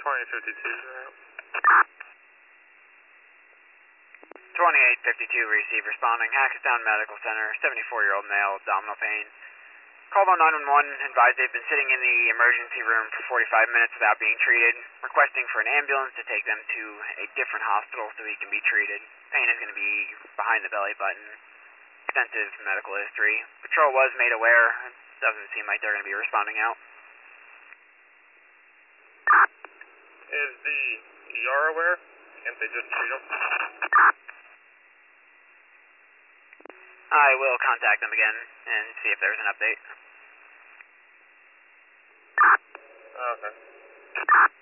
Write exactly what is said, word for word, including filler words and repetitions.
twenty fifty-two. twenty-eight fifty-two, receive responding. Hackettstown Medical Center, seventy-four-year-old male, abdominal pain. Called on nine one one, advised they've been sitting in the emergency room for forty-five minutes without being treated, requesting for an ambulance to take them to a different hospital so he can be treated. Pain is going to be behind the belly button. Extensive medical history. Patrol was made aware. It doesn't seem like they're going to be responding out. Is the E R aware? Can't they just treat him? I will contact them again and see if there's an update. Okay.